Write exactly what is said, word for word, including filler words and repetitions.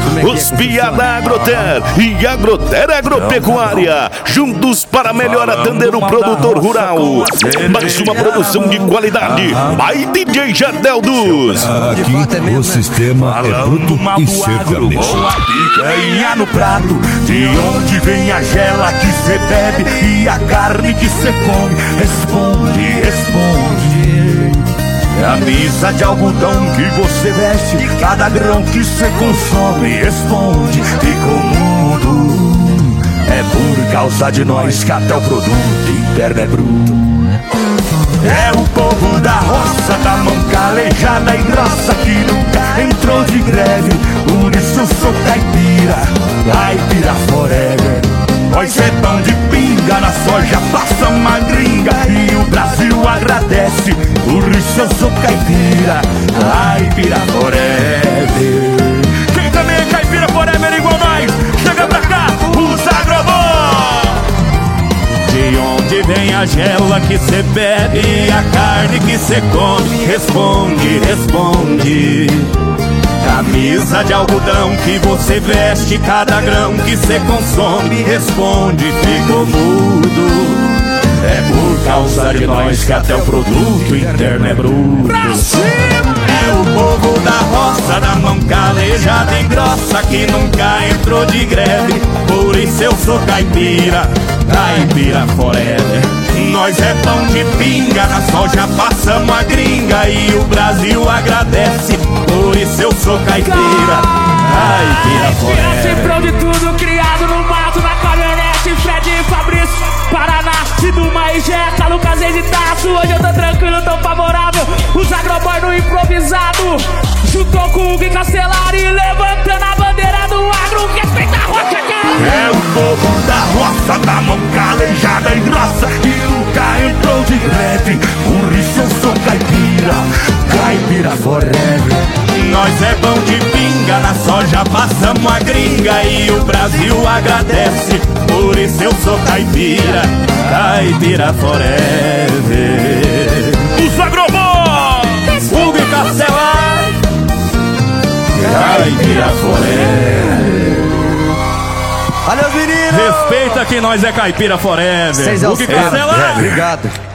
Os piada Agroter e Agroter Agropecuária, juntos para melhor atender o produtor rural. Mais uma produção de qualidade, by D J Jardeldos. Aqui o sistema é bruto e sertanejo. Ganha no prato, de onde vem a gela que cê bebe e a carne que cê come? Responde, responde. Camisa de algodão que você veste, cada grão que cê consome? Responde, ficou mudo. É por causa de nós que até o produto interno é bruto. É o povo da roça, da mão calejada e grossa, que nunca entrou de greve. Por isso eu sou caipira, caipira forever. Nós é pão de pinga, na soja passa uma gringa e o Brasil agradece. Por isso eu sou caipira, caipira forever. Quem também é caipira forever igual nós, chega pra cá, os Agrobor. De onde vem a gela que cê bebe e a carne que cê come? Responde, responde. Camisa de algodão que você veste, cada grão que cê consome? Responde, ficou mudo. É por causa de nós que até o produto interno é bruto. É o povo da roça, da mão calejada e grossa, que nunca entrou de greve. Por isso eu sou caipira, caipira forever. Nós é pão de pinga, na soja passamos a gringa e o Brasil agradece. Por isso eu sou caipira, caipira forever. Cifrão de tudo, criado no mato, na caminhonete, Fred e Fabrício, Paraná, Siduma e Jeca, Lucas e Taço. Hoje eu tô tranquilo, tô favorável. Os Agroboy no improvisado, juntou com o Gui Castellari, levantando a bandeira do agro. Respeita a rocha, cara. É o povo da roça, da mão calejada e grossa, que nunca entrou de greve. Por isso eu sou caipira, caipira forever. Nós é pão de pinga, na soja passamos a gringa e o Brasil agradece. Por isso eu sou caipira, caipira forever. Os Agrobor, Hugo e Castellari, caipira forever. Valeu, menino! Respeita que nós é caipira forever. Vocês é os Hugo e Castellari. Obrigado.